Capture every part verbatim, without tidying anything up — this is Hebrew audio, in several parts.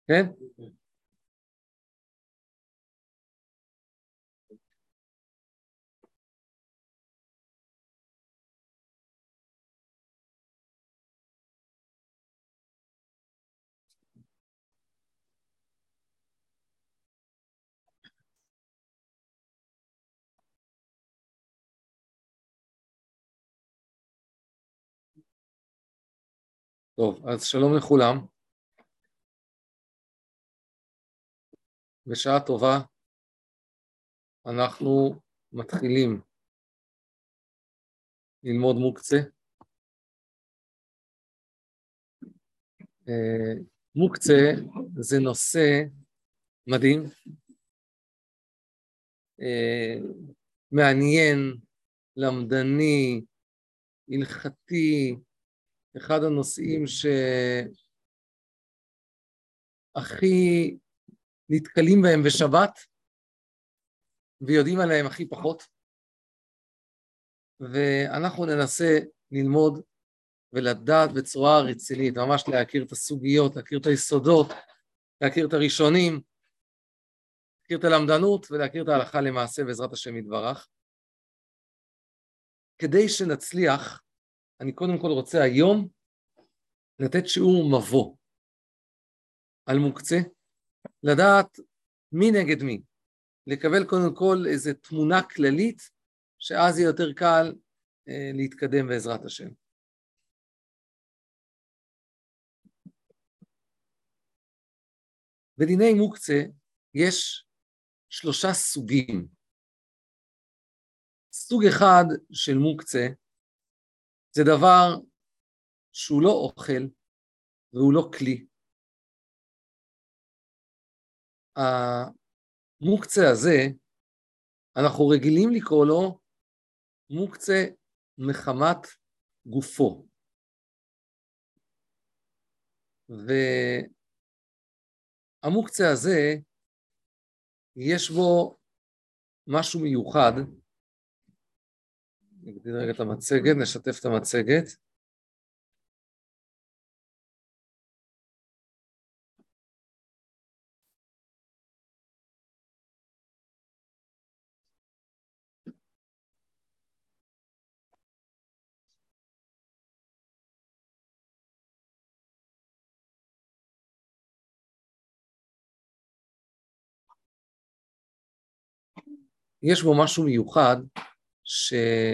כן? טוב, אז שלום לכולם. בשעה טובה אנחנו מתחילים ללמוד מוקצה. מוקצה זה נושא מדהים, מעניין, למדני, הלכתי, אחד הנושאים שהכי נתקלים בהם בשבת ויודעים עליהם הכי פחות, ואנחנו ננסה ללמוד ולדעת בצורה רצינית, ממש להכיר את הסוגיות, להכיר את היסודות, להכיר את הראשונים, להכיר את הלמדנות ולהכיר את ההלכה למעשה בעזרת השם יתברך. כדי שנצליח, אני קודם כל רוצה היום לתת שיעור מבוא על מוקצה, לדעת מי נגד מי, לקבל קודם כל איזו תמונה כללית, שאז יהיה יותר קל אה, להתקדם בעזרת השם. בדיני מוקצה יש שלושה סוגים. סוג אחד של מוקצה זה דבר שהוא לא אוכל והוא לא כלי. המוקצה הזה, אנחנו רגילים לקרוא לו מוקצה מחמת גופו. והמוקצה הזה, יש בו משהו מיוחד. נגדיל רגע את המצגת, נשתף את המצגת. יש בו משהו מיוחד ש...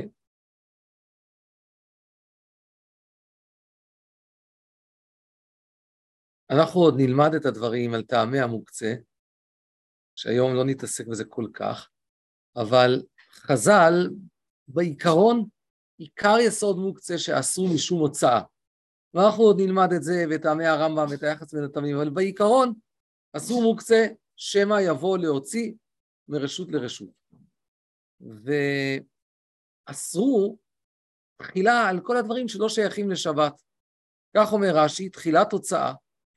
אנחנו עוד נלמד את הדברים על טעמי המוקצה, שהיום לא נתעסק בזה כל כך, אבל חז"ל בעיקרון, עיקר יסוד מוקצה שאסור משום הוצאה. ואנחנו עוד נלמד את זה וטעמי הרמב"ם ואת היחס בין הטעמים, אבל בעיקרון אסור מוקצה שמא יבוא להוציא מרשות לרשות. ואסרו תחילה על כל הדברים שלא שייכים לשבת. כך אומר רש"י, תחילת הוצאה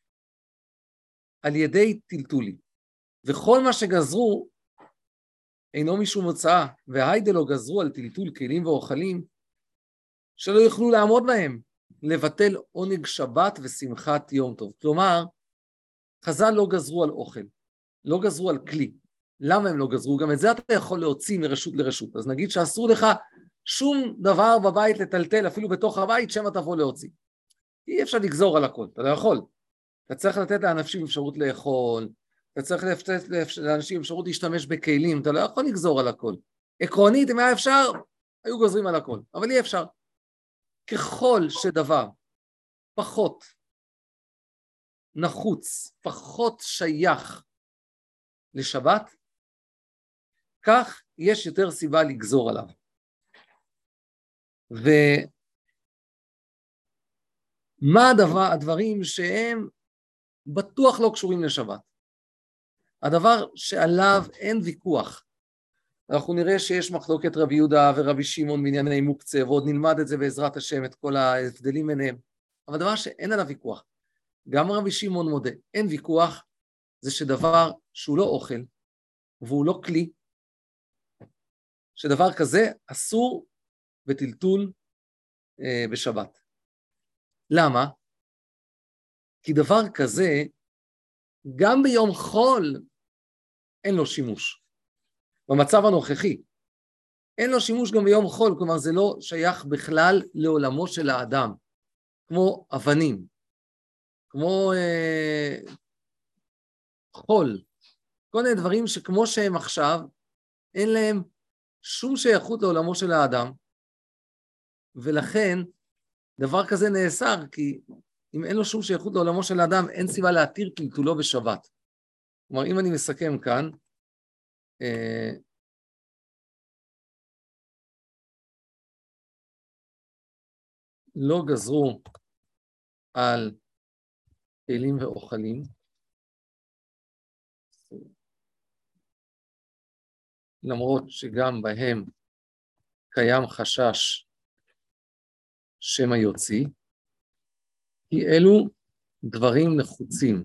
על ידי טלטולי. וכל מה שגזרו אינו משום הוצאה, והיידה לא גזרו על טלטול כלים ואוכלים שלא יוכלו לעמוד בהם, לבטל עונג שבת ושמחת יום טוב. כלומר, חז"ל לא גזרו על אוכל, לא גזרו על כלי. למה הם לא גזרו? גם את זה אתה יכול להוציא מרשות לרשות. אז נגיד שאסור לך שום דבר בבית לטלטל, אפילו בתוך הבית, שמא תבוא להוציא. אי אפשר לגזור על הכל, אתה לא יכול. אתה צריך לתת לאנשים אפשרות לאכול, אתה צריך לתת לאנשים אפשרות להשתמש בכלים, אתה לא יכול לגזור על הכל. עקרונית, אם היה אפשר, היו גוזרים על הכל, אבל אי אפשר. ככל שדבר פחות נחוץ, פחות שייך לשבת, כך יש יותר סיבה לגזור עליו. ומה הדבר, הדברים שהם בטוח לא קשורים לשבת? הדבר שעליו אין ויכוח. אנחנו נראה שיש מחלוקת רבי יהודה ורבי שמעון בענייני מוקצה, ועוד נלמד את זה בעזרת השם, את כל ההבדלים ביניהם. אבל דבר שאין עליו ויכוח, גם רבי שמעון מודה, אין ויכוח, זה שדבר שהוא לא אוכל, והוא לא כלי, שדבר כזה אסור בטלטול אה, בשבת. למה? כי דבר כזה גם ביום חול אין לו שימוש. במצב הנוכחי. אין לו שימוש גם ביום חול, כלומר זה לא שייך בכלל לעולמו של האדם, כמו אבנים, כמו אה, חול, כל מיני דברים שכמו שהם עכשיו, אין להם שום שייכות לעולמו של האדם, ולכן דבר כזה נאסר, כי אם אין לו שום שייכות לעולמו של האדם, אין סיבה להתיר טלטולו בשבת. כלומר, אם אני מסכם כאן, אה, לא גזרו על כלים ואוכלים, למרות שגם בהם קיים חשש שמא יוציא, כי אלו דברים נחוצים.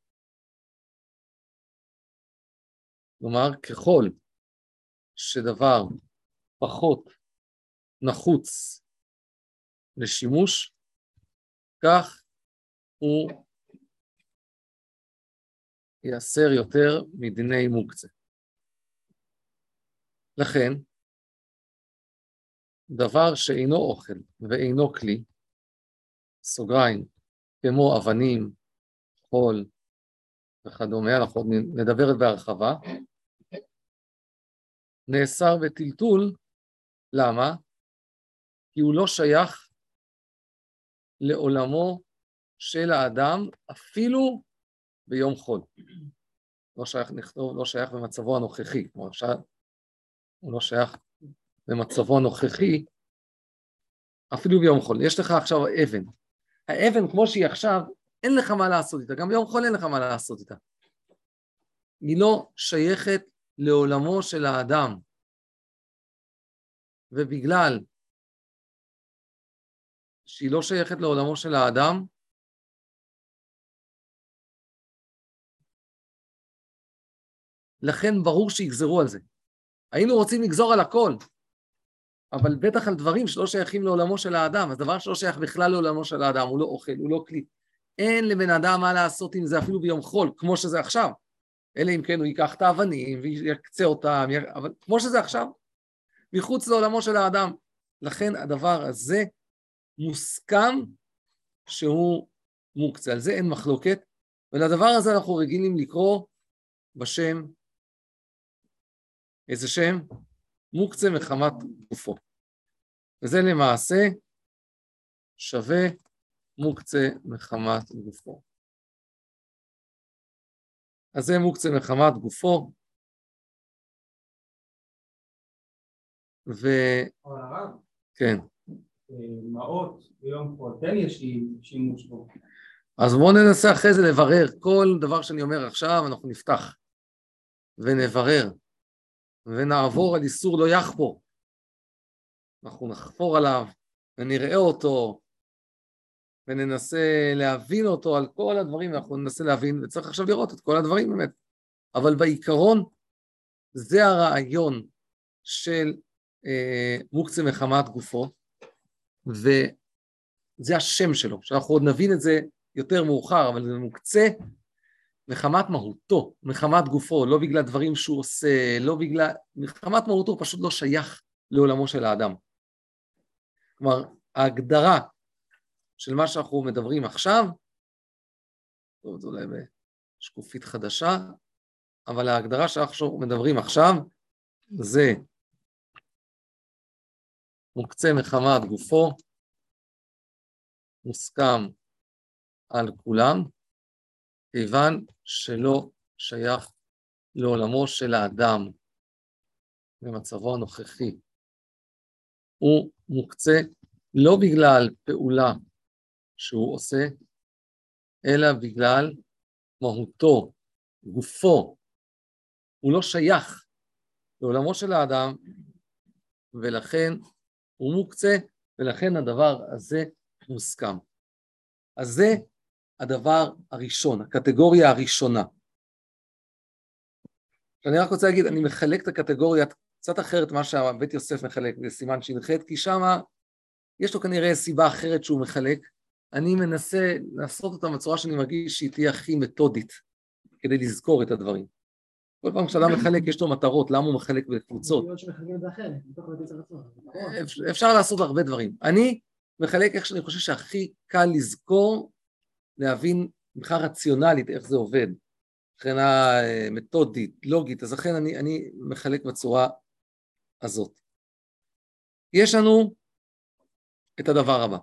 כלומר, ככל שדבר פחות נחוץ לשימוש, כך הוא יאסר יותר מדיני מוקצה. לכן, דבר שאינו אוכל ואינו כלי, סוגריים, כמו אבנים, חול וכדומה, אנחנו נדבר בהרחבה, נאסר בטלטול. למה? כי הוא לא שייך לעולמו של האדם אפילו ביום חול. לא שייך, נכתוב, לא שייך במצבו הנוכחי, כמו עכשיו, הוא לא שייך במצבו הנוכחי אפילו ביום חול. יש לך עכשיו אבן. האבן כמו שהיא עכשיו, אין לך מה לעשות איתה, גם ביום חול אין לך מה לעשות איתה. היא לא שייכת לעולמו של האדם. ובגלל שהיא לא שייכת לעולמו של האדם, לכן ברור שיגזרו על זה. היינו רוצים לגזור על הכל, אבל בטח על דברים שלא שייכים לעולמו של האדם, אז דבר שלא שייך בכלל לעולמו של האדם, הוא לא אוכל, הוא לא כלי. אין לבן אדם מה לעשות עם זה אפילו ביום חול, כמו שזה עכשיו. אלא אם כן הוא ייקח את האבנים ויקצה אותם, אבל כמו שזה עכשיו, מחוץ לעולמו של האדם. לכן הדבר הזה מוסכם שהוא מוקצה. על זה אין מחלוקת, ולדבר הזה אנחנו רגילים לקרוא בשם, איזה שם? מוקצה מחמת גופו. וזה למעשה שווה מוקצה מחמת גופו. אז זה מוקצה מחמת גופו. ו... אבל הרב, כן. מעות ביום חול, תן יש לי שימוש בו. אז בואו ננסה אחרי זה לברר. כל דבר שאני אומר עכשיו, אנחנו נפתח ונברר, ונעבור על איסור לא יחפור. אנחנו נחפור עליו, ונראה אותו, וננסה להבין אותו על כל הדברים, אנחנו ננסה להבין, וצריך עכשיו לראות את כל הדברים באמת. אבל בעיקרון, זה הרעיון של אה, מוקצה מחמת גופו, וזה השם שלו, שאנחנו עוד נבין את זה יותר מאוחר, אבל זה מוקצה מחמת מהותו, מחמת גופו, לא בגלל דברים שהוא עושה, לא בגלל, מחמת מהותו הוא פשוט לא שייך לעולמו של האדם. כלומר, ההגדרה של מה שאנחנו מדברים עכשיו, טוב, זה אולי בשקופית חדשה, אבל ההגדרה שאנחנו מדברים עכשיו, זה מוקצה מחמת גופו, מוסכם על כולם, כיוון שלא שייך לעולמו של האדם במצבו הנוכחי. הוא מוקצה לא בגלל פעולה שהוא עושה, אלא בגלל מהותו, גופו. הוא לא שייך לעולמו של האדם, ולכן הוא מוקצה, ולכן הדבר הזה מוסכם. אז זה הדבר הראשון, הקטגוריה הראשונה. אני רק רוצה להגיד, אני מחלק את הקטגוריה קצת אחרת מה שבית יוסף מחלק בסימן ש"ח, כי שם יש לו כנראה סיבה אחרת שהוא מחלק. אני מנסה לעשות אותה בצורה שאני מרגיש שהיא תהיה הכי מתודית, כדי לזכור את הדברים. כל פעם כשאדם מחלק, יש לו מטרות, למה הוא מחלק בקבוצות? אפשר לעשות הרבה דברים. אני מחלק איך שאני חושב שהכי קל לזכור, להבין מבחינה רציונלית איך זה עובד, מבחינה מתודית, לוגית, אז לכן אני, אני מחלק בצורה הזאת. יש לנו את הדבר הבא.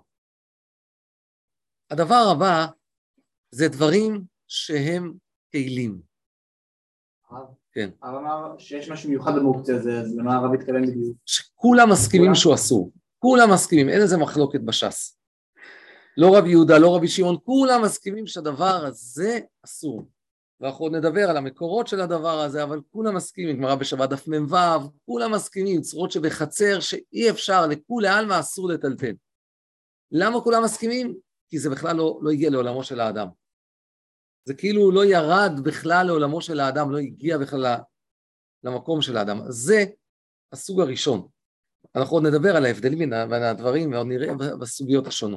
הדבר הבא זה דברים שהם כלים. כן. הרב אמר שיש משהו מיוחד במוקצה, אז למה הרב התכוון בדיוק? שכולם מסכימים שהוא אסור. כולם מסכימים, אין איזה מחלוקת בש"ס. לא רבי יהודה, לא רבי שמעון, כולם מסכימים שהדבר הזה אסור. ואנחנו עוד נדבר על המקורות של הדבר הזה, אבל כולם מסכימים, גמרא בשבת דף מ"ו, כולם מסכימים, צורות שבחצר שאי אפשר, לכולי עלמא אסור לטלטל. למה כולם מסכימים? כי זה בכלל לא, לא הגיע לעולמו של האדם. זה כאילו לא ירד בכלל לעולמו של האדם, לא הגיע בכלל למקום של האדם. זה הסוג הראשון. אנחנו עוד נדבר על ההבדלים בין הדברים, ועוד נראה בסוגיות השונות.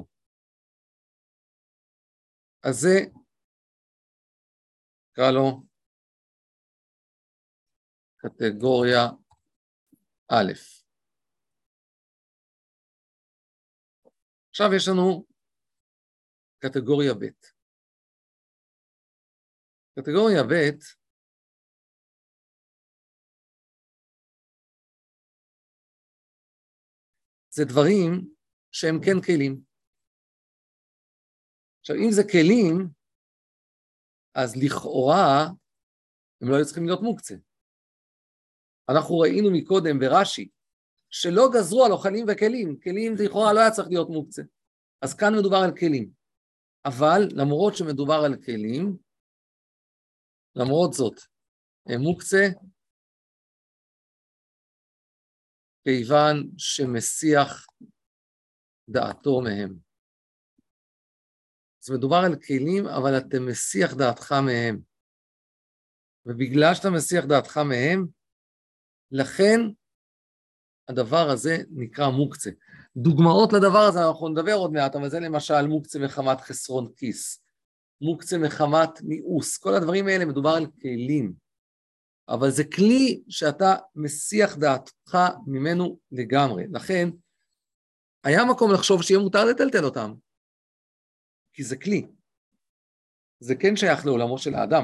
אז זה, נקרא לו, קטגוריה א'. עכשיו יש לנו קטגוריה ב'. קטגוריה ב' זה דברים שהם כן כלים. עכשיו, אם זה כלים, אז לכאורה הם לא היו צריכים להיות מוקצה. אנחנו ראינו מקודם ברש"י, שלא גזרו על אוכלים וכלים, כלים לכאורה לא היה צריך להיות מוקצה. אז כאן מדובר על כלים. אבל למרות שמדובר על כלים, למרות זאת, הם מוקצה, כיוון שמסיח דעתו מהם. אז מדובר על כלים, אבל אתה מסיח דעתך מהם. ובגלל שאתה מסיח דעתך מהם, לכן הדבר הזה נקרא מוקצה. דוגמאות לדבר הזה, אנחנו נדבר עוד מעט, אבל זה למשל מוקצה מחמת חסרון כיס, מוקצה מחמת מיאוס, כל הדברים האלה מדובר על כלים, אבל זה כלי שאתה מסיח דעתך ממנו לגמרי. לכן, היה מקום לחשוב שיהיה מותר לטלטל אותם, כי זה כלי. זה כן שייך לעולמו של האדם.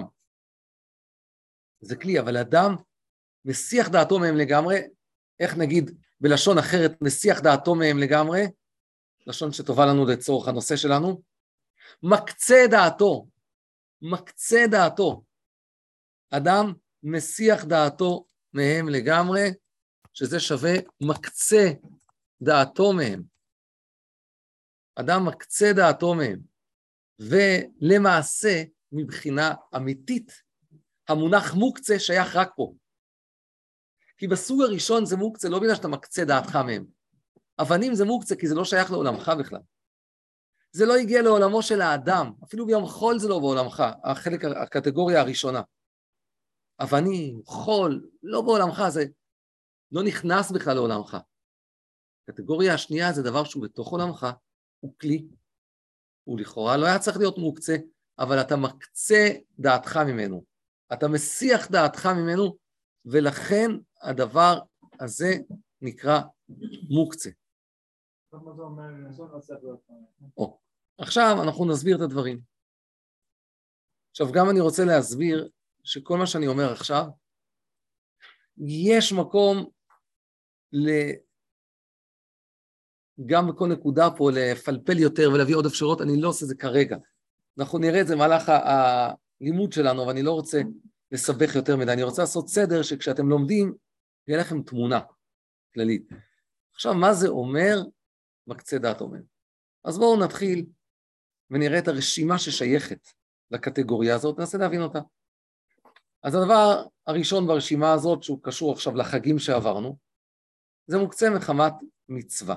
זה כלי, אבל האדם מסיח דעתו מהם לגמרי, איך נגיד בלשון אחרת, מסיח דעתו מהם לגמרי, לשון שטובה לנו לצורך הנושא שלנו, מקצה דעתו, מקצה דעתו. אדם מסיח דעתו מהם לגמרי, שזה שווה מקצה דעתו מהם. אדם מקצה דעתו מהם, ולמעשה, מבחינה אמיתית, המונח מוקצה שייך רק פה. כי בסוג הראשון זה מוקצה, לא בגלל שאתה מקצה דעתך מהם. אבנים זה מוקצה כי זה לא שייך לעולמך בכלל. זה לא הגיע לעולמו של האדם, אפילו ביום חול זה לא בעולמך, החלק, הקטגוריה הראשונה. אבנים, חול, לא בעולמך, זה לא נכנס בכלל לעולמך. הקטגוריה השנייה זה דבר שהוא בתוך עולמך, הוא כלי, הוא לכאורה לא היה צריך להיות מוקצה, אבל אתה מקצה דעתך ממנו, אתה מסיח דעתך ממנו, ולכן הדבר הזה נקרא מוקצה. או, עכשיו אנחנו נסביר את הדברים. עכשיו גם אני רוצה להסביר שכל מה שאני אומר עכשיו, יש מקום ל... גם בכל נקודה פה לפלפל יותר ולהביא עוד אפשרות, אני לא עושה זה כרגע. אנחנו נראה את זה במהלך הלימוד שלנו, אבל אני לא רוצה לסבך יותר מדי. אני רוצה לעשות סדר שכשאתם לומדים, יהיה לכם תמונה כללית. עכשיו, מה זה אומר מקצה דעת אומר? אז בואו נתחיל ונראה את הרשימה ששייכת לקטגוריה הזאת, ננסה להבין אותה. אז הדבר הראשון ברשימה הזאת, שהוא קשור עכשיו לחגים שעברנו, זה מוקצה מחמת מצווה.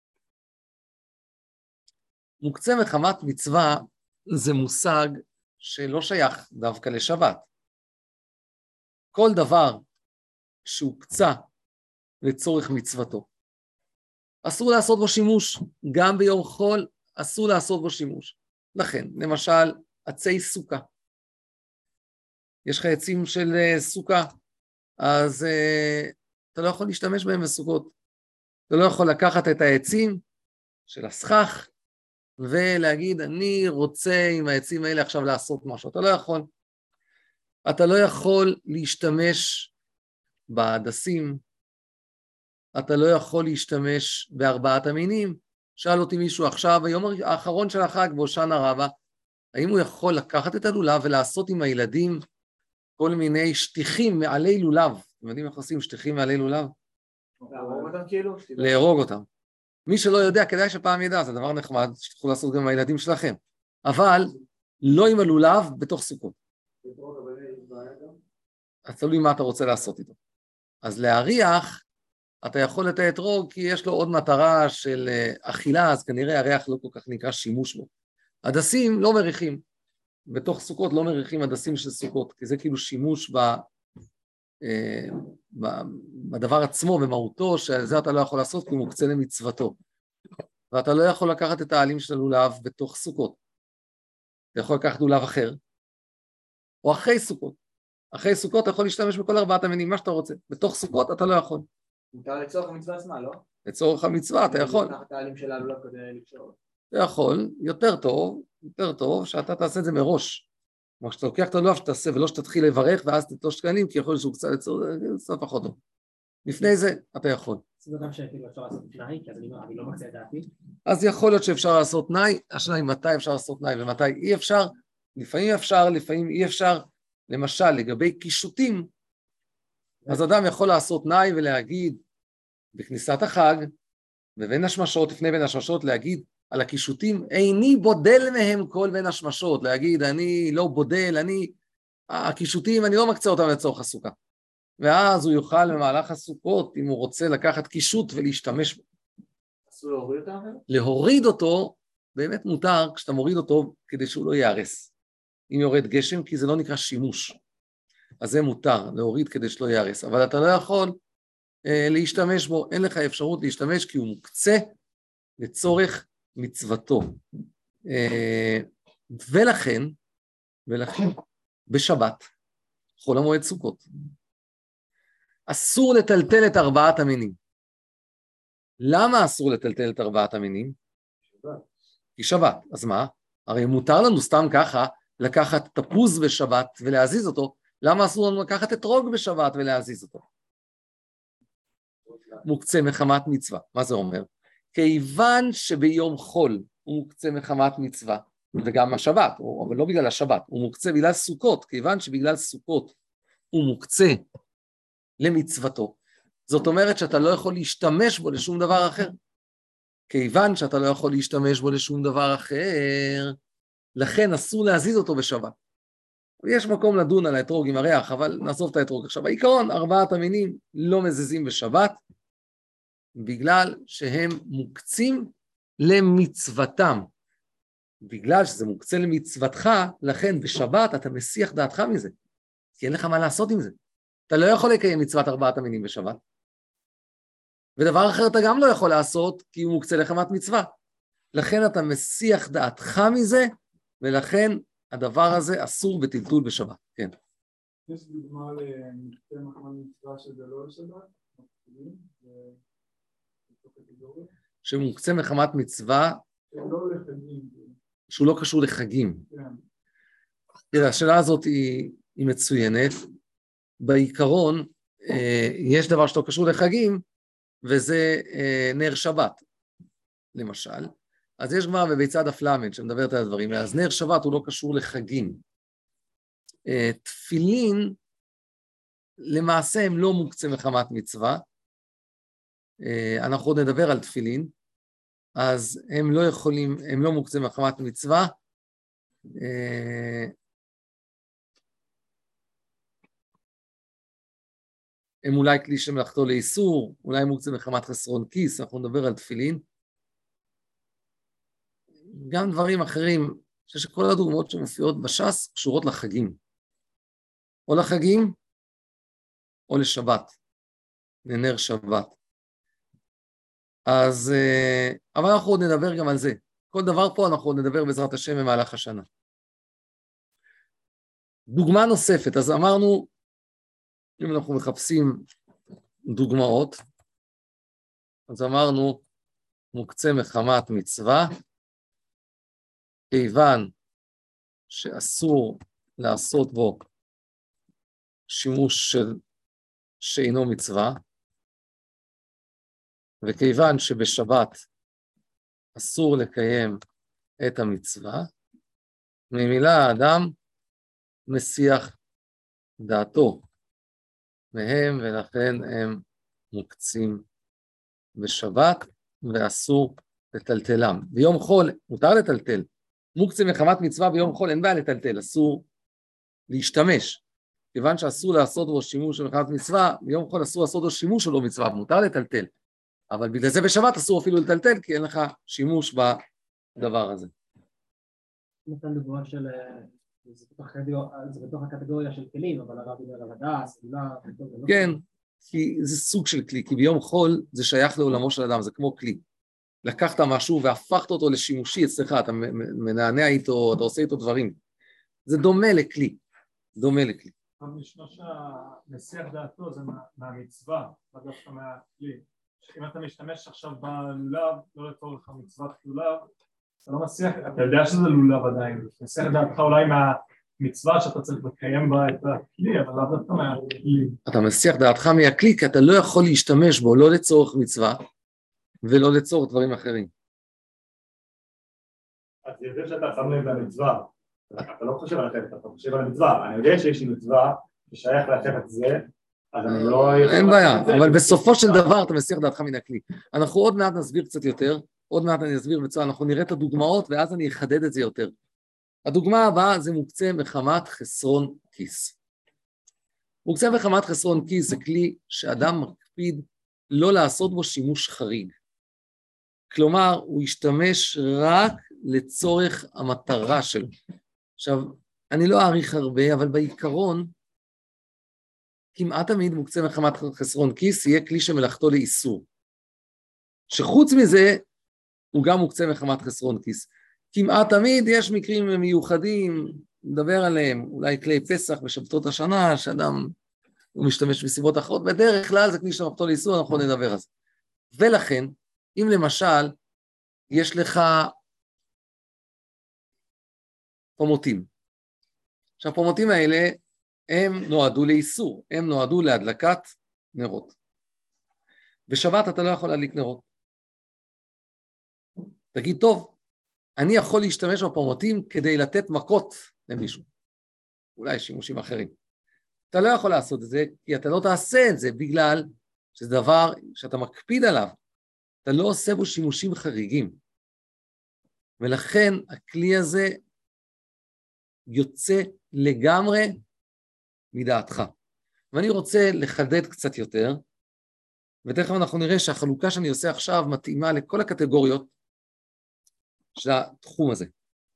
מוקצה מחמת מצווה זה מושג שלא שייך דווקא לשבת. כל דבר שהוקצה לצורך מצוותו, אסור לעשות בו שימוש, גם ביום חול אסור לעשות בו שימוש. לכן, למשל, עצי סוכה. יש לך עצים של uh, סוכה, אז uh, אתה לא יכול להשתמש בהם בסוכות. אתה לא יכול לקחת את העצים של הסכך, ולהגיד, אני רוצה עם העצים האלה עכשיו לעשות משהו. אתה לא יכול. אתה לא יכול להשתמש בהדסים, אתה לא יכול להשתמש בארבעת המינים. שאל אותי מישהו עכשיו, היום האחרון של החג, בהושענא רבה, האם הוא יכול לקחת את הלולב ולעשות עם הילדים כל מיני שטיחים מעלי לולב? אתם יודעים איך עושים שטיחים מעלי לולב? להרוג אותם כאילו? להרוג אותם. מי שלא יודע, כדאי שפעם ידע, זה דבר נחמד, שתוכלו לעשות גם עם הילדים שלכם. אבל לא עם הלולב בתוך סוכות. אז תלוי מה אתה רוצה לעשות איתו. אז להריח, אתה יכול את האתרוג, כי יש לו עוד מטרה של אכילה, אז כנראה הריח לא כל כך נקרא שימוש בו. הדסים לא מריחים. בתוך סוכות לא מריחים הדסים של סוכות, כי זה כאילו שימוש ב, ב, בדבר עצמו, במהותו, שזה אתה לא יכול לעשות, כי הוא מוקצה למצוותו. ואתה לא יכול לקחת את העלים של הלולב בתוך סוכות. אתה יכול לקחת לולב אחר, או אחרי סוכות. אחרי סוכות אתה יכול להשתמש בכל ארבעת המינים, מה שאתה רוצה. בתוך סוכות אתה לא יכול. מותר לצורך המצווה עצמה, לא? לצורך המצווה אתה יכול. לקחת את העלים של הלולב כדי לקשור. אתה יכול, יותר טוב, יותר טוב, שאתה תעשה את זה מראש. כלומר, שאתה לוקח את הלולב שתעשה, ולא שתתחיל לברך, ואז תתלוש קלים, כי יכול להיות שהוא קצת קצת פחות טוב. לפני זה, אתה יכול. זה גם שאפילו אפשר לעשות תנאי, כי אני לא מקצה את דעתי. אז יכול להיות שאפשר לעשות תנאי, השאלה היא מתי אפשר לעשות תנאי, ומתי אי אפשר, לפעמים אפשר, לפעמים אי אפשר. למשל, לגבי קישוטים, אז אדם יכול לעשות תנאי ולהגיד, בכניסת החג, ובין השמשות, לפני בין השמשות, להגיד על הקישוטים, איני בודל מהם כל בין השמשות, להגיד, אני לא בודל, אני, הקישוטים, אני לא מקצה אותם לצורך הסוכה. ואז הוא יוכל במהלך הסוכות, אם הוא רוצה לקחת קישוט ולהשתמש בו. אסור להוריד אותם? להוריד אותו, באמת מותר, כשאתה מוריד אותו, כדי שהוא לא יערס. אם יורד גשם, כי זה לא נקרא שימוש. אז זה מותר, להוריד כדי שלא יערס. אבל אתה לא יכול אה, להשתמש בו, אין לך אפשרות להשתמש, כי הוא מוקצה לצורך מצוותו. אה, ולכן, ולכן, בשבת, חול המועד סוכות, אסור לטלטל את ארבעת המינים. למה אסור לטלטל את ארבעת המינים? שבת. כי שבת, אז מה? הרי מותר לנו סתם ככה, לקחת תפוז בשבת ולהזיז אותו, למה אסור לנו לקחת אתרוג בשבת ולהזיז אותו? מוקצה מחמת מצווה. מה זה אומר? כיוון שביום חול הוא מוקצה מחמת מצווה, וגם השבת, אבל לא בגלל השבת, הוא מוקצה בגלל סוכות, כיוון שבגלל סוכות הוא מוקצה למצוותו, זאת אומרת שאתה לא יכול להשתמש בו לשום דבר אחר. כיוון שאתה לא יכול להשתמש בו לשום דבר אחר, לכן אסור להזיז אותו בשבת. יש מקום לדון על האתרוג עם הריח, אבל נעזוב את האתרוג עכשיו. בעיקרון, ארבעת המינים לא מזיזים בשבת, בגלל שהם מוקצים למצוותם. בגלל שזה מוקצה למצוותך, לכן בשבת אתה מסיח דעתך מזה, כי אין לך מה לעשות עם זה. אתה לא יכול לקיים מצוות ארבעת המינים בשבת. ודבר אחר אתה גם לא יכול לעשות, כי הוא מוקצה לחמת מצווה. לכן אתה מסיח דעתך מזה, ולכן הדבר הזה אסור בטלטול בשבת. כן. יש דוגמה למקצה מחמת מצווה שזה לא לשבת? שמוקצה מחמת מצווה, לא לחגים. שהוא לא קשור לחגים. כן. תראה, השאלה הזאת היא, היא מצוינת. בעיקרון, יש דבר שלא קשור לחגים, וזה נר שבת, למשל. אז יש כבר בביצה דף למד שמדברת על הדברים, אז נר שבת הוא לא קשור לחגים. תפילין, למעשה הם לא מוקצה מחמת מצווה, אנחנו עוד נדבר על תפילין, אז הם לא יכולים, הם לא מוקצה מחמת מצווה, הם אולי כלי שמלאכתו לאיסור, אולי מוקצה מחמת חסרון כיס, אנחנו נדבר על תפילין. גם דברים אחרים, שכל הדוגמאות שמופיעות בש"ס קשורות לחגים. או לחגים, או לשבת, לנר שבת. אז, אבל אנחנו עוד נדבר גם על זה. כל דבר פה אנחנו עוד נדבר בעזרת השם במהלך השנה. דוגמה נוספת, אז אמרנו, אם אנחנו מחפשים דוגמאות, אז אמרנו, מוקצה מחמת מצווה, כיוון שאסור לעשות בו שימוש של שאינו מצווה, וכיוון שבשבת אסור לקיים את המצווה, ממילא האדם מסיח דעתו מהם, ולכן הם מוקצים בשבת, ואסור לטלטלם. ביום חול מותר לטלטל, מוקצה מחמת מצווה ביום חול אין בעיה לטלטל, אסור להשתמש, כיוון שאסור לעשות בו שימוש של מחמת מצווה, ביום חול אסור לעשות בו שימוש שלו מצווה, מותר לטלטל, אבל בגלל זה בשבת אסור אפילו לטלטל, כי אין לך שימוש בדבר הזה. נתן דוגמה של, זה בתוך הקטגוריה של כלים, אבל הרב דיבר על הדס, כן, כי זה סוג של כלי, כי ביום חול זה שייך לעולמו של אדם, זה כמו כלי. לקחת משהו והפכת אותו לשימושי אצלך, אתה מנענע איתו, אתה עושה איתו דברים. זה דומה לכלי, דומה לכלי. אבל נשמע שהמסיח דעתו זה מהמצווה, לא דווקא מהכלי. אם אתה משתמש עכשיו בלולב, לא לצורך המצוות לולב, אתה לא מסיח, אתה יודע שזה לולב עדיין, מסיח דעתך אולי מהמצווה שאתה צריך לקיים בה את הכלי, אבל לא דווקא מהכלי. אתה מסיח דעתך מהכלי, כי אתה לא יכול להשתמש בו, לא לצורך מצווה, ולא לצורך דברים אחרים. אז זה שאתה שם לב למצווה, אתה לא חושב על החפץ, אתה חושב על המצווה, אני יודע שיש לי מצווה ששייך לחפץ זה, אז אני לא... אין בעיה, אבל בסופו של דבר אתה מסיח דעתך מן הכלי. אנחנו עוד מעט נסביר קצת יותר, עוד מעט אני אסביר בצורה, אנחנו נראה את הדוגמאות ואז אני אחדד את זה יותר. הדוגמה הבאה זה מוקצה מחמת חסרון כיס. מוקצה מחמת חסרון כיס זה כלי שאדם מקפיד לא לעשות בו שימוש חריג. כלומר, הוא ישתמש רק לצורך המטרה שלו. עכשיו, אני לא אעריך הרבה, אבל בעיקרון, כמעט תמיד מוקצה מחמת חסרון כיס, יהיה כלי שמלאכתו לאיסור. שחוץ מזה, הוא גם מוקצה מחמת חסרון כיס. כמעט תמיד יש מקרים מיוחדים, נדבר עליהם, אולי כלי פסח בשבתות השנה, שאדם הוא משתמש בסיבות אחרות, בדרך כלל זה כלי שמלאכתו לאיסור, אנחנו נדבר על זה. ולכן, אם למשל, יש לך פומותים. עכשיו, הפומותים האלה, הם נועדו לאיסור, הם נועדו להדלקת נרות. בשבת אתה לא יכול להדליק נרות. תגיד, טוב, אני יכול להשתמש בפומותים כדי לתת מכות למישהו. אולי שימושים אחרים. אתה לא יכול לעשות את זה, כי אתה לא תעשה את זה, בגלל שזה דבר שאתה מקפיד עליו. אתה לא עושה בו שימושים חריגים. ולכן הכלי הזה יוצא לגמרי מדעתך. ואני רוצה לחדד קצת יותר, ותכף אנחנו נראה שהחלוקה שאני עושה עכשיו מתאימה לכל הקטגוריות של התחום הזה.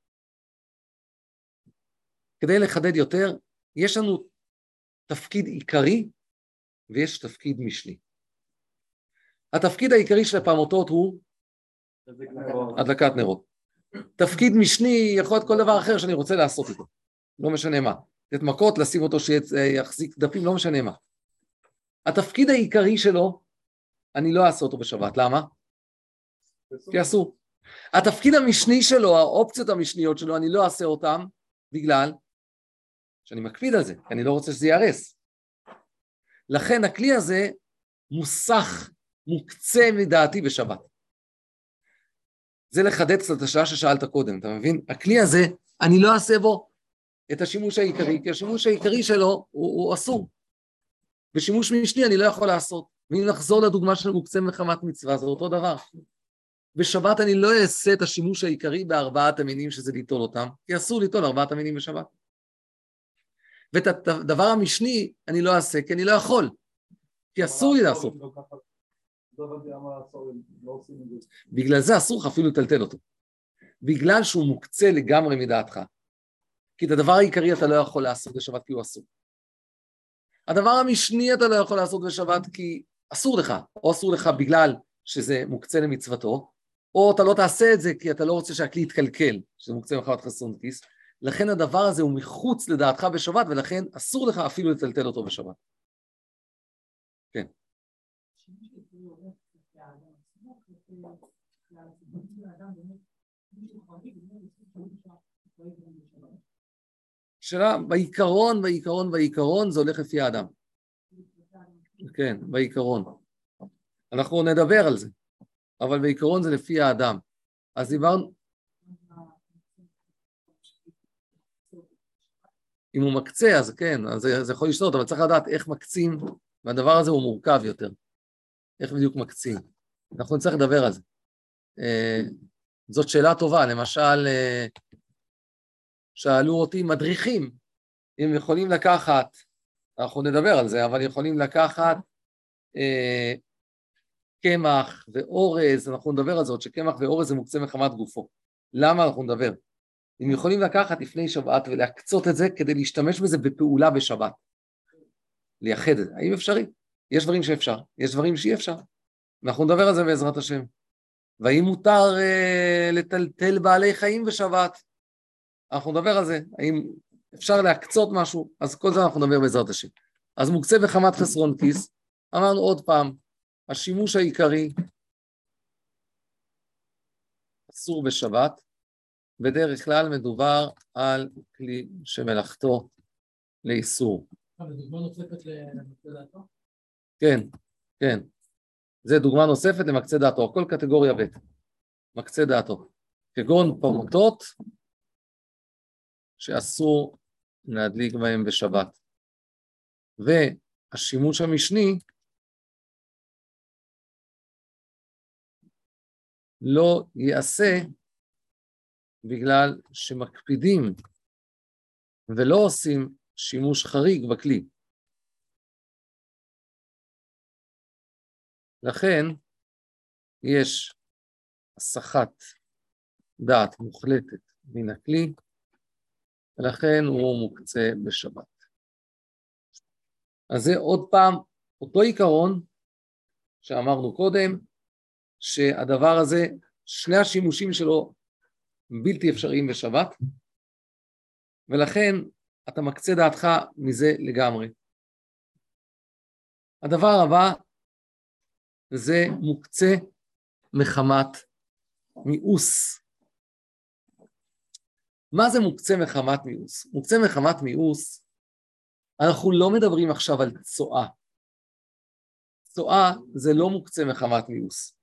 כדי לחדד יותר, יש לנו תפקיד עיקרי ויש תפקיד משני. התפקיד העיקרי של הפעמותות הוא הדלקת נרות. תפקיד משני יכול להיות כל דבר אחר שאני רוצה לעשות איתו, לא משנה מה. לתת מכות, לשים אותו שיחזיק דפים, לא משנה מה. התפקיד העיקרי שלו, אני לא אעשה אותו בשבת. למה? כי אסור. התפקיד המשני שלו, האופציות המשניות שלו, אני לא אעשה אותם, בגלל שאני מקפיד על זה, כי אני לא רוצה שזה יערס. לכן הכלי הזה מוסך, מוקצה מדעתי בשבת. זה לחדד קצת את השאלה ששאלת קודם, אתה מבין? הכלי הזה, אני לא אעשה בו את השימוש העיקרי, כי השימוש העיקרי שלו הוא, הוא אסור. ושימוש משני אני לא יכול לעשות. ואם נחזור לדוגמה של מוקצה מחמת מצווה, זה אותו דבר. בשבת אני לא אעשה את השימוש העיקרי בארבעת המינים שזה ליטול אותם, כי אסור ליטול ארבעת המינים בשבת. ואת הדבר המשני אני לא אעשה, כי אני לא יכול, כי אסור לי לעשות. בגלל זה אסור לך אפילו לטלטל אותו. בגלל שהוא מוקצה לגמרי מדעתך. כי את הדבר העיקרי אתה לא יכול לעשות בשבת כי הוא אסור. הדבר המשני אתה לא יכול לעשות בשבת כי אסור לך, או אסור לך בגלל שזה מוקצה למצוותו, או אתה לא תעשה את זה כי אתה לא רוצה שהכלי יתקלקל, שזה מוקצה מחמת חסרון כיס. לכן הדבר הזה הוא מחוץ לדעתך בשבת, ולכן אסור לך אפילו לטלטל אותו בשבת. כן. שאלה, בעיקרון, בעיקרון, בעיקרון, זה הולך לפי האדם. כן, בעיקרון. אנחנו נדבר על זה, אבל בעיקרון זה לפי האדם. אז דיברנו, אם הוא מקצה, אז כן, אז זה, זה יכול לשתות, אבל צריך לדעת איך מקצים, והדבר הזה הוא מורכב יותר. איך בדיוק מקצים. אנחנו נצטרך לדבר על זה. אה, זאת שאלה טובה, למשל, אה, שאלו אותי מדריכים, אם יכולים לקחת, אנחנו נדבר על זה, אבל יכולים לקחת אה, קמח ואורז, אנחנו נדבר על זאת, שקמח ואורז זה מוקצה מחמת גופו. למה אנחנו נדבר? אם יכולים לקחת לפני שבת ולהקצות את זה כדי להשתמש בזה בפעולה בשבת. לייחד את זה. האם אפשרי? יש דברים שאפשר, יש דברים שאי אפשר. אנחנו נדבר על זה בעזרת השם. והאם מותר אה, לטלטל בעלי חיים בשבת? אנחנו נדבר על זה. האם אפשר להקצות משהו? אז כל זה אנחנו נדבר בעזרת השם. אז מוקצה בחמת חסרון כיס. אמרנו עוד פעם, השימוש העיקרי אסור בשבת. בדרך כלל מדובר על כלי שמלאכתו לאיסור. דוגמה נוספת למקצה דעתו? כן, כן. זה דוגמה נוספת למקצה דעתו, כל קטגוריה ב' מקצה דעתו. כגון פרוטות שאסור להדליק בהם בשבת. והשימוש המשני לא יעשה בגלל שמקפידים ולא עושים שימוש חריג בכלי. לכן יש הסחת דעת מוחלטת מן הכלי, ולכן הוא מוקצה בשבת. אז זה עוד פעם אותו עיקרון שאמרנו קודם, שהדבר הזה, שני השימושים שלו בלתי אפשריים בשבת, ולכן אתה מקצה דעתך מזה לגמרי. הדבר הבא זה מוקצה מחמת מיאוס. מה זה מוקצה מחמת מיאוס? מוקצה מחמת מיאוס, אנחנו לא מדברים עכשיו על צועה. צועה זה לא מוקצה מחמת מיאוס.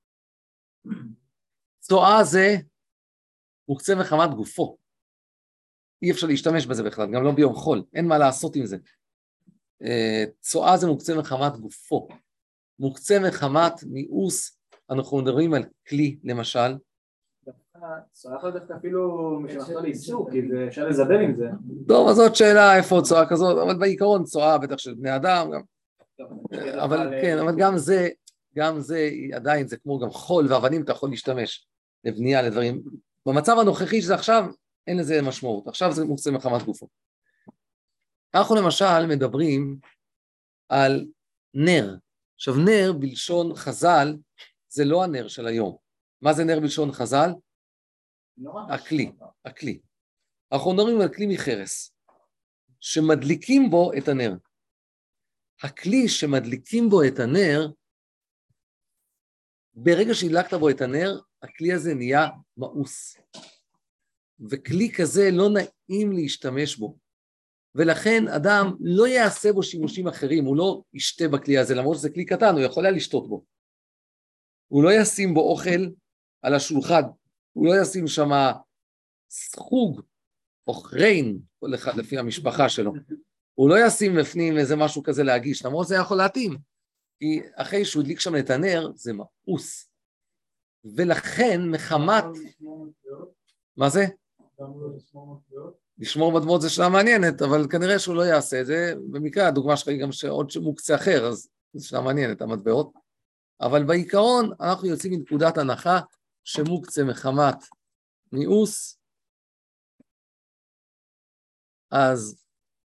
צועה זה מוקצה מחמת גופו. אי אפשר להשתמש בזה בכלל, גם לא ביום חול, אין מה לעשות עם זה. צועה זה מוקצה מחמת גופו. מוקצה מחמת מיאוס, אנחנו מדברים על כלי, למשל. צועה יכול דווקא אפילו משמעתו לאיסור, כי אפשר לזבל עם זה. טוב, אז זאת שאלה איפה צועה כזאת, אבל בעיקרון צועה בטח של בני אדם, גם. אבל כן, אבל גם זה, גם זה עדיין, זה כמו גם חול ואבנים, אתה יכול להשתמש לבנייה, לדברים. במצב הנוכחי שזה עכשיו, אין לזה משמעות. עכשיו זה מוקצה מחמת גופו. אנחנו למשל מדברים על נר. עכשיו נר בלשון חז"ל, זה לא הנר של היום. מה זה נר בלשון חז"ל? הכלי, הכלי. אנחנו מדברים על כלי מחרס, שמדליקים בו את הנר. הכלי שמדליקים בו את הנר, ברגע שהדלקת בו את הנר, הכלי הזה נהיה מאוס. וכלי כזה לא נעים להשתמש בו. ולכן אדם לא יעשה בו שימושים אחרים, הוא לא ישתה בכלי הזה, למרות שזה כלי קטן, הוא יכול היה לשתות בו. הוא לא ישים בו אוכל על השולחן, הוא לא ישים שם סחוג או חריין, לפי המשפחה שלו. הוא לא ישים בפנים איזה משהו כזה להגיש, למרות זה יכול להתאים. כי אחרי שהוא הדליק שם את הנר, זה מאוס. ולכן מחמת... מה זה? לשמור מטבעות זה שאלה מעניינת, אבל כנראה שהוא לא יעשה את זה. במקרה הדוגמה שלך היא גם שעוד מוקצה אחר, אז זו שאלה מעניינת, המטבעות. אבל בעיקרון אנחנו יוצאים מנקודת הנחה שמוקצה מחמת מיאוס, אז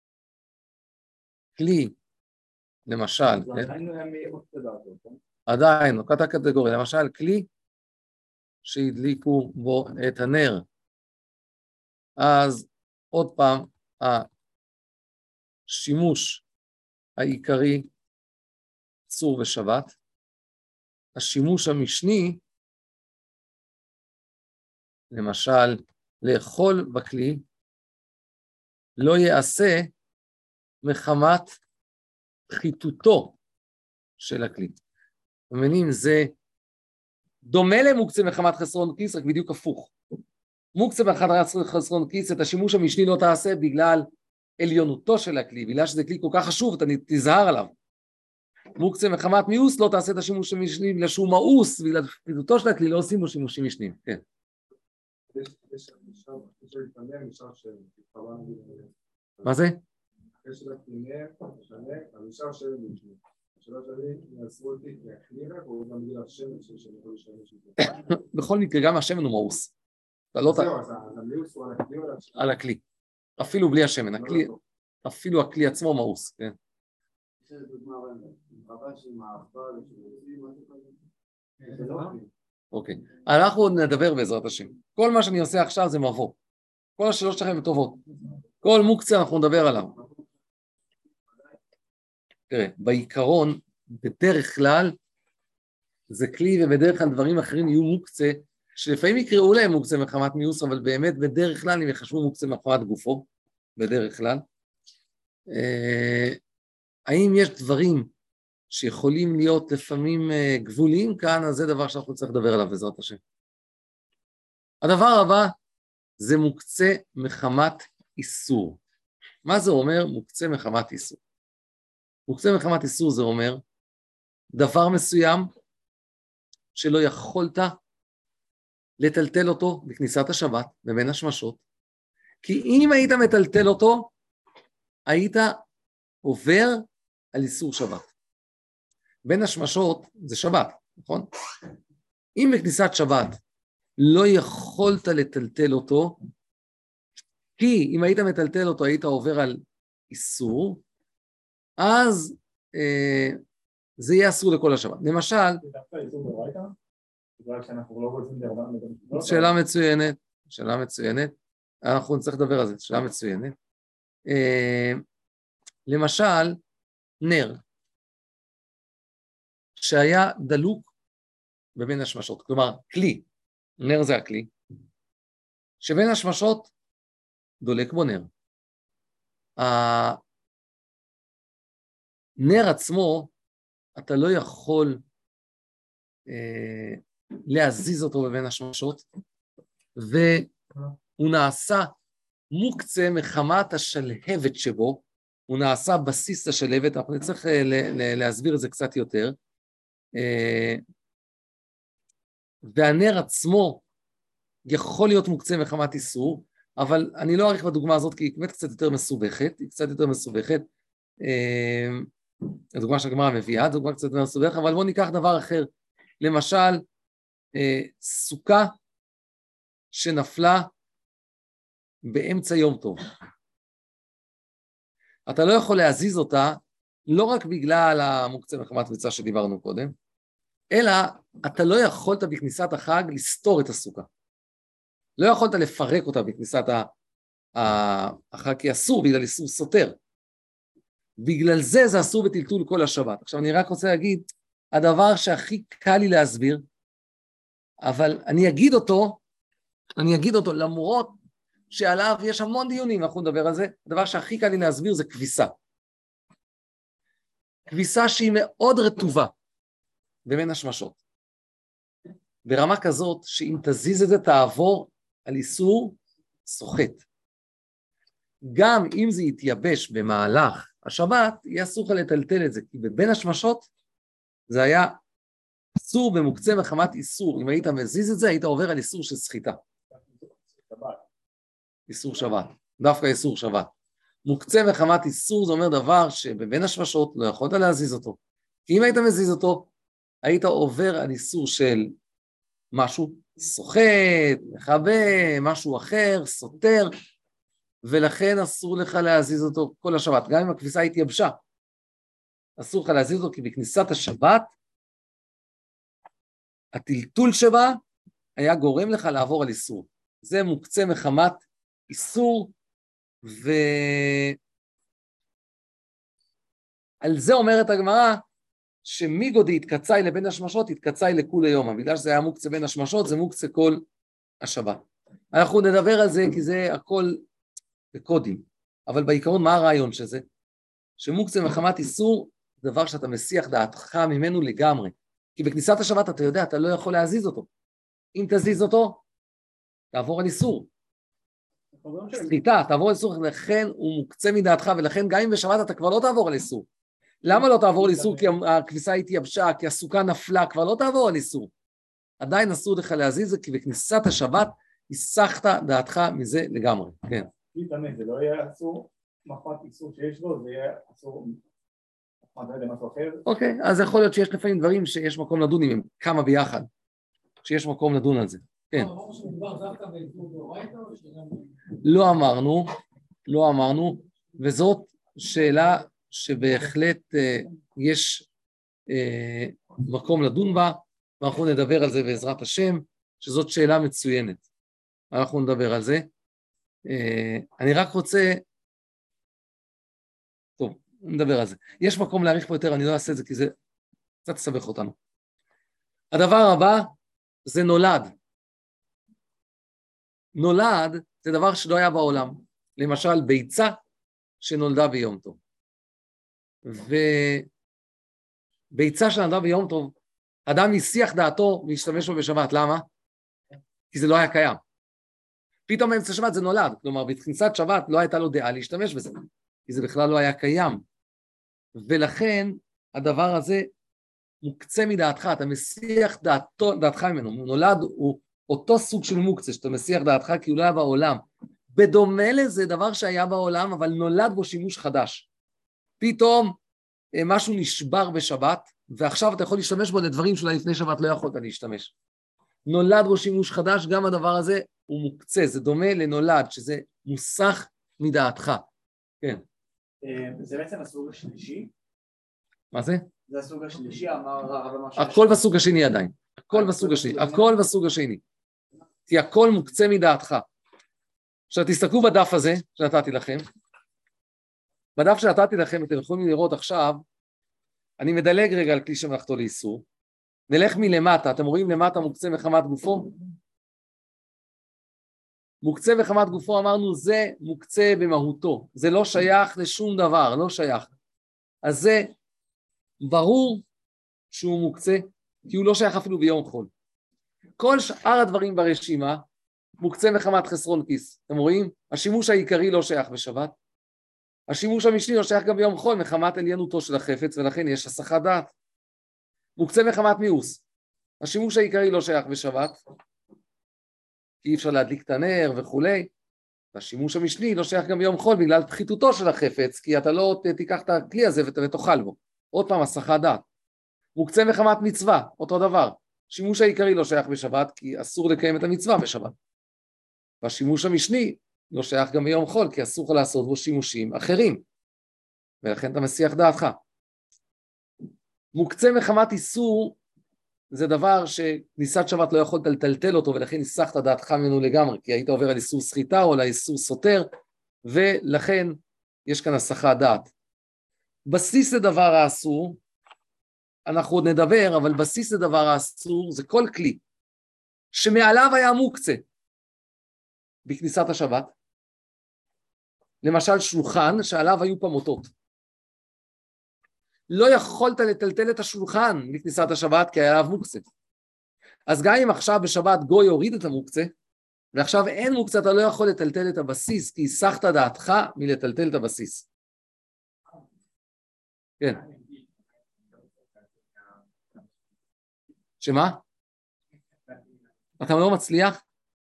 כלי, למשל, עדיין, נוקת הקטגוריה, למשל כלי שהדליקו בו את הנר, אז עוד פעם, השימוש העיקרי אסור בשבת, השימוש המשני, למשל, לאכול בכלי, לא יעשה מחמת חיתותו של הכלי. מבינים, זה דומה למוקצה מחמת חסרון כיס, רק בדיוק הפוך. מוקצה מחמת חסרון כיס, את השימוש המשני לא תעשה בגלל עליונותו של הכלי, בגלל שזה כלי כל כך חשוב, אתה תזהר עליו. מוקצה מחמת מיוס, לא תעשה את השימוש המשני, בגלל שהוא מאוס, בגלל חיתותו של הכלי, לא עושים בו שימושים משניים. כן. מה זה? אחרי של הכנר, משנה, המשאר של משנה. השאלה שלי, יעשו אותי כהכנירה, או גם בגלל השמן שאני יכול לשמש את זה. בכל מקרה, גם השמן הוא מאוס. זהו, אז המיוס הוא על הכלי או על השמן? על הכלי. אפילו בלי השמן, אפילו הכלי עצמו מאוס, כן. יש איזה דוגמה, רבה של מערבה, זה לא? אוקיי, אנחנו עוד נדבר בעזרת השם. כל מה שאני עושה עכשיו זה מבוא. כל השאלות שלכם טובות. כל מוקצה אנחנו נדבר עליו. תראה, בעיקרון, בדרך כלל, זה כלי ובדרך כלל דברים אחרים יהיו מוקצה, שלפעמים יקראו להם מוקצה מחמת מיוס, אבל באמת בדרך כלל הם יחשבו מוקצה מחמת גופו, בדרך כלל. אה, האם יש דברים שיכולים להיות לפעמים גבוליים כאן, אז זה דבר שאנחנו צריכים לדבר עליו בעזרת השם. הדבר הבא זה מוקצה מחמת איסור. מה זה אומר מוקצה מחמת איסור? מוקצה מחמת איסור זה אומר דבר מסוים שלא יכולת לטלטל אותו בכניסת השבת ובין השמשות, כי אם היית מטלטל אותו, היית עובר על איסור שבת. בין השמשות זה שבת, נכון? אם בכניסת שבת לא יכולת לטלטל אותו, כי אם היית מטלטל אותו היית עובר על איסור, אז אה, זה יהיה אסור לכל השבת. למשל, שאלה מצוינת, שאלה מצוינת, אנחנו נצטרך לדבר על זה, שאלה מצוינת. אה, למשל, נר, שהיה דלוק בבין השמשות, כלומר, כלי, נר זה הכלי, שבין השמשות דולק בו נר. הנר עצמו, אתה לא יכול אה, להזיז אותו בבין השמשות, והוא נעשה מוקצה מחמת השלהבת שבו, הוא נעשה בסיס השלהבת, אנחנו נצטרך להסביר את זה קצת יותר, והנר עצמו יכול להיות מוקצה מחמת איסור, אבל אני לא אעריך בדוגמה הזאת כי היא באמת קצת יותר מסובכת, היא קצת יותר מסובכת, הדוגמה שהגמרא מביאה, דוגמה קצת יותר מסובכת, אבל בואו ניקח דבר אחר, למשל, סוכה שנפלה באמצע יום טוב. אתה לא יכול להזיז אותה, לא רק בגלל המוקצה מחמת מצווה שדיברנו קודם, אלא אתה לא יכולת בכניסת החג לסתור את הסוכה. לא יכולת לפרק אותה בכניסת החג, כי אסור בגלל איסור סותר. בגלל זה זה אסור בטלטול כל השבת. עכשיו אני רק רוצה להגיד, הדבר שהכי קל לי להסביר, אבל אני אגיד אותו, אני אגיד אותו למרות שעליו יש המון דיונים, אנחנו נדבר על זה, הדבר שהכי קל לי להסביר זה כביסה. כביסה שהיא מאוד רטובה בבין השמשות. ברמה כזאת שאם תזיז את זה תעבור על איסור סוחט. גם אם זה יתייבש במהלך השבת, יהיה אסור לך לטלטל את זה, כי בבין השמשות זה היה אסור במוקצה מחמת איסור. אם היית מזיז את זה, היית עובר על איסור של סחיטה. איסור שבת, דווקא איסור שבת. מוקצה מחמת איסור זה אומר דבר שבבין השמשות לא יכולת להזיז אותו. כי אם היית מזיז אותו, היית עובר על איסור של משהו סוחט, מחבא, משהו אחר, סותר, ולכן אסור לך להזיז אותו כל השבת, גם אם הכביסה התייבשה. אסור לך להזיז אותו כי בכניסת השבת, הטלטול שבה היה גורם לך לעבור על איסור. זה מוקצה מחמת איסור ועל זה אומרת הגמרא, שמיגודי התקצאי לבין השמשות, התקצאי לכולי יומא, בגלל שזה היה מוקצה בין השמשות, זה מוקצה כל השבת. אנחנו נדבר על זה, כי זה הכל בקודים, אבל בעיקרון מה הרעיון שזה? שמוקצה מחמת איסור, דבר שאתה מסיח דעתך ממנו לגמרי, כי בכניסת השבת אתה יודע, אתה לא יכול להזיז אותו. אם תזיז אותו, תעבור על איסור. סחיטה, תעבור על איסור, לכן הוא מוקצה מדעתך, ולכן גם אם בשבת אתה כבר לא תעבור על איסור. למה לא תעבור על איסור? כי הכביסה התייבשה, כי הסוכה נפלה, כבר לא תעבור על איסור. עדיין אסור לך להזיז זה, כי בכניסת השבת הסחת דעתך מזה לגמרי. כן. תמיד, זה לא יהיה אסור, מחמת איסור שיש לו, זה יהיה אסור מחמת למשהו אחר. אוקיי, אז יכול להיות שיש לפעמים דברים שיש מקום לדון עם הם, כמה ביחד, שיש מקום לדון על זה. כן. לא אמרנו, לא אמרנו, וזאת שאלה שבהחלט uh, יש uh, מקום לדון בה, ואנחנו נדבר על זה בעזרת השם, שזאת שאלה מצוינת. אנחנו נדבר על זה. Uh, אני רק רוצה, טוב, נדבר על זה. יש מקום להאריך פה יותר, אני לא אעשה את זה, כי זה קצת סבך אותנו. הדבר הבא, זה נולד. נולד זה דבר שלא היה בעולם. למשל, ביצה שנולדה ביום טוב. וביצה שנולדה ביום טוב, אדם הסיח דעתו להשתמש בו בשבת. למה? כי זה לא היה קיים. פתאום באמצע שבת זה נולד. כלומר, בכניסת שבת לא הייתה לו דעה להשתמש בזה. כי זה בכלל לא היה קיים. ולכן הדבר הזה מוקצה מדעתך, אתה מסיח דעתו, דעתך ממנו. נולד הוא אותו סוג של מוקצה, שאתה מסיח דעתך כי הוא לא היה בעולם. בדומה לזה דבר שהיה בעולם, אבל נולד בו שימוש חדש. פתאום משהו נשבר בשבת, ועכשיו אתה יכול להשתמש בו לדברים שאולי לפני שבת לא יכולת להשתמש. נולד בו שימוש חדש, גם הדבר הזה הוא מוקצה, זה דומה לנולד, שזה מוסח מדעתך. כן. זה בעצם הסוג השלישי? מה זה? זה הסוג השלישי, אמר הרב אמר שיש... הכל בסוג השני עדיין, הכל בסוג השני, הכל בסוג השני. כי הכל מוקצה מדעתך. עכשיו תסתכלו בדף הזה שנתתי לכם, בדף שנתתי לכם, אתם יכולים לראות עכשיו, אני מדלג רגע על כלי שמלאכתו לאיסור, נלך מלמטה, אתם רואים למטה מוקצה מחמת גופו? מוקצה מחמת גופו, אמרנו, זה מוקצה במהותו, זה לא שייך לשום דבר, לא שייך. אז זה ברור שהוא מוקצה, כי הוא לא שייך אפילו ביום חול. כל שאר הדברים ברשימה, מוקצה מחמת חסרון כיס, אתם רואים? השימוש העיקרי לא שייך בשבת, השימוש המשני לא שייך גם ביום חול, מחמת עליינותו של החפץ, ולכן יש הסחת דעת. מוקצה מחמת מיאוס, השימוש העיקרי לא שייך בשבת, כי אי אפשר להדליק את הנר וכולי, והשימוש המשני לא שייך גם ביום חול, בגלל פחיתותו של החפץ, כי אתה לא תיקח את הכלי הזה ותאכל בו. עוד פעם, הסחת דעת. מוקצה מחמת מצווה, אותו דבר. השימוש העיקרי לא שייך בשבת, כי אסור לקיים את המצווה בשבת. והשימוש המשני לא שייך גם ביום חול, כי אסור לעשות בו שימושים אחרים. ולכן אתה מסיח דעתך. מוקצה מחמת איסור, זה דבר שניסת שבת לא יכולת לטלטל אותו, ולכן ניסחת דעתך ממנו לגמרי, כי היית עובר על איסור סחיטה או על איסור סותר, ולכן יש כאן הסחת דעת. בסיס לדבר האסור, אנחנו עוד נדבר, אבל בסיס לדבר האסור זה כל כלי, שמעליו היה מוקצה, בכניסת השבת, למשל שולחן שעליו היו פמוטות. לא יכולת לטלטל את השולחן בכניסת השבת כי היה עליו מוקצה. אז גם אם עכשיו בשבת גוי הוריד את המוקצה, ועכשיו אין מוקצה, אתה לא יכול לטלטל את הבסיס, כי הסחת דעתך מלטלטל את הבסיס. כן. שמה? אתה לא מצליח?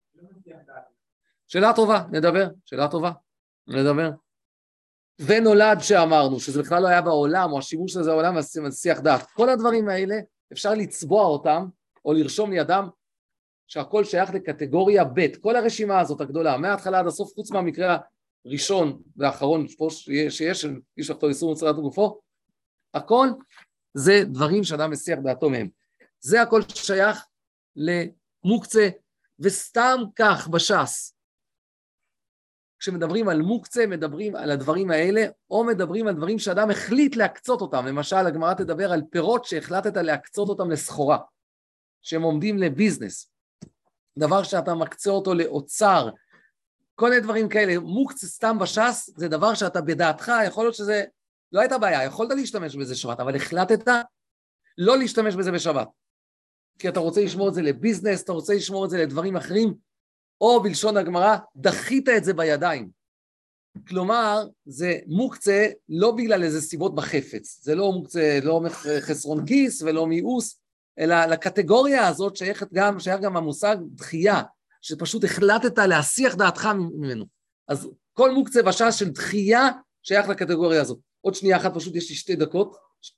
שאלה טובה, נדבר, שאלה טובה, נדבר. ונולד שאמרנו, שזה בכלל לא היה בעולם, או השימוש הזה בעולם, מסיח דעת. כל הדברים האלה, אפשר לצבוע אותם, או לרשום לידם, שהכל שייך לקטגוריה ב', כל הרשימה הזאת הגדולה, מההתחלה עד הסוף, חוץ מהמקרה הראשון והאחרון, שיש, שיש לכתוב איסור מוצרת גופו, הכל זה דברים שאדם מסיח דעתו מהם. זה הכל שייך למוקצה, וסתם כך בש"ס, כשמדברים על מוקצה, מדברים על הדברים האלה, או מדברים על דברים שאדם החליט להקצות אותם. למשל, הגמרא תדבר על פירות שהחלטת להקצות אותם לסחורה, שהם עומדים לביזנס. דבר שאתה מקצה אותו לאוצר, כל מיני דברים כאלה. מוקצה סתם בש"ס, זה דבר שאתה בדעתך, יכול להיות שזה, לא הייתה בעיה, יכולת להשתמש בזה שבת, אבל החלטת לא להשתמש בזה בשבת. כי אתה רוצה לשמור את זה לביזנס, אתה רוצה לשמור את זה לדברים אחרים, או בלשון הגמרא, דחית את זה בידיים. כלומר, זה מוקצה לא בגלל איזה סיבות בחפץ, זה לא מוקצה, לא חסרון כיס ולא מיאוס, אלא לקטגוריה הזאת שייכת גם, שייך גם המושג דחייה, שפשוט החלטת להסיח דעתך ממנו. אז כל מוקצה בש"ס של דחייה שייך לקטגוריה הזאת. עוד שנייה אחת, פשוט יש לי שתי דקות.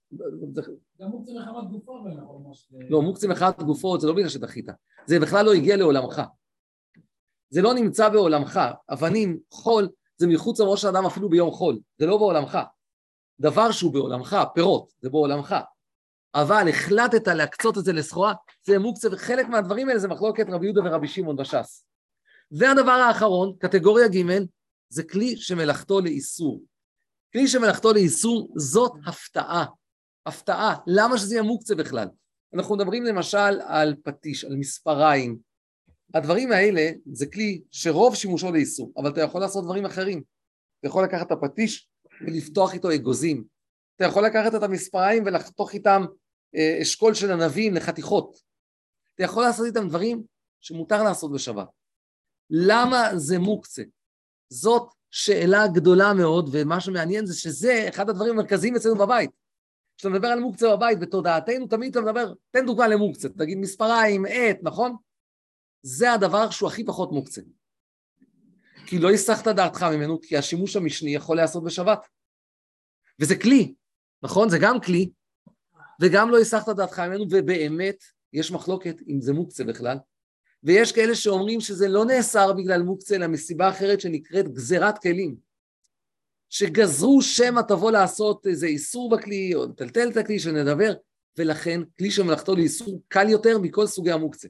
גם מוקצה מחמת גופו, לא, מוקצה מחמת גופו, זה לא בגלל שדחית. זה בכלל לא הגיע לעולמך. זה לא נמצא בעולמך. אבנים, חול, זה מחוץ לראש האדם אפילו ביום חול. זה לא בעולמך. דבר שהוא בעולמך, פירות, זה בעולמך. אבל החלטת להקצות את זה לסחורה, זה מוקצה, וחלק מהדברים האלה זה מחלוקת רבי יהודה ורבי שמעון בש"ס. והדבר האחרון, קטגוריה ג', זה כלי שמלאכתו לאיסור. כלי שמלאכתו לאיסור, זאת הפתעה. הפתעה, למה שזה יהיה מוקצה בכלל? אנחנו מדברים למשל על פטיש, על מספריים. הדברים האלה זה כלי שרוב שימושו לאיסור, אבל אתה יכול לעשות דברים אחרים. אתה יכול לקחת את הפטיש ולפתוח איתו אגוזים. אתה יכול לקחת את המספריים ולחתוך איתם אה, אשכול של ענבים לחתיכות. אתה יכול לעשות איתם דברים שמותר לעשות בשבת. למה זה מוקצה? זאת שאלה גדולה מאוד, ומה שמעניין זה שזה אחד הדברים המרכזיים אצלנו בבית. כשאתה מדבר על מוקצה בבית, בתודעתנו תמיד אתה מדבר, תן דוגמה למוקצה, תגיד מספריים, עת, נכון? זה הדבר שהוא הכי פחות מוקצה. כי לא הסחת דעתך ממנו, כי השימוש המשני יכול לעשות בשבת. וזה כלי, נכון? זה גם כלי, וגם לא הסחת דעתך ממנו, ובאמת יש מחלוקת אם זה מוקצה בכלל. ויש כאלה שאומרים שזה לא נאסר בגלל מוקצה, אלא מסיבה אחרת שנקראת גזירת כלים. שגזרו שמא תבוא לעשות איזה איסור בכלי, או לטלטל את הכלי שנדבר, ולכן כלי שמלאכתו לאיסור קל יותר מכל סוגי המוקצה.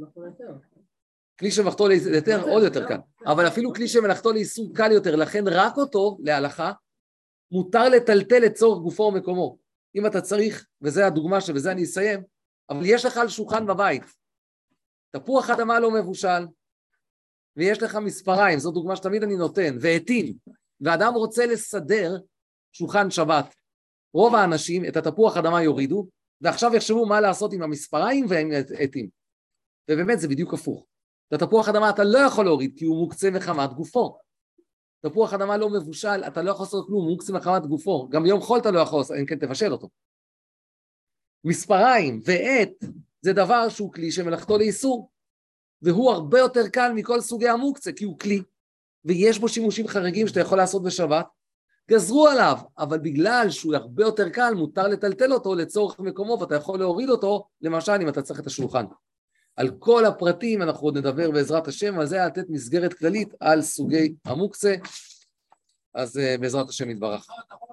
כלי שמלאכתו ליותר עוד יותר קל, אבל אפילו כלי שמלאכתו לאיסור קל יותר, לכן רק אותו להלכה, מותר לטלטל לצורך גופו ומקומו. אם אתה צריך, וזה הדוגמה שבזה אני אסיים, אבל יש לך על שולחן בבית, תפוח אדמה לא מבושל, ויש לך מספריים, זו דוגמה שתמיד אני נותן, ועתים, ואדם רוצה לסדר שולחן שבת. רוב האנשים את התפוח אדמה יורידו, ועכשיו יחשבו מה לעשות עם המספריים ועם עתים. ובאמת זה בדיוק הפוך. את התפוח אדמה אתה לא יכול להוריד, כי הוא מוקצה מחמת גופו. תפוח אדמה לא מבושל, אתה לא יכול לעשות כלום, הוא מוקצה מחמת גופו. גם ביום חול אתה לא יכול לעשות, אם כן תבשל אותו. מספריים ועט זה דבר שהוא כלי שמלאכתו לאיסור, והוא הרבה יותר קל מכל סוגי המוקצה, כי הוא כלי, ויש בו שימושים חריגים שאתה יכול לעשות בשבת, גזרו עליו, אבל בגלל שהוא הרבה יותר קל, מותר לטלטל אותו לצורך מקומו, ואתה יכול להוריד אותו, למשל אם אתה צריך את השולחן. על כל הפרטים אנחנו עוד נדבר בעזרת השם, על זה לתת מסגרת כללית על סוגי המוקצה, אז בעזרת השם יתברך.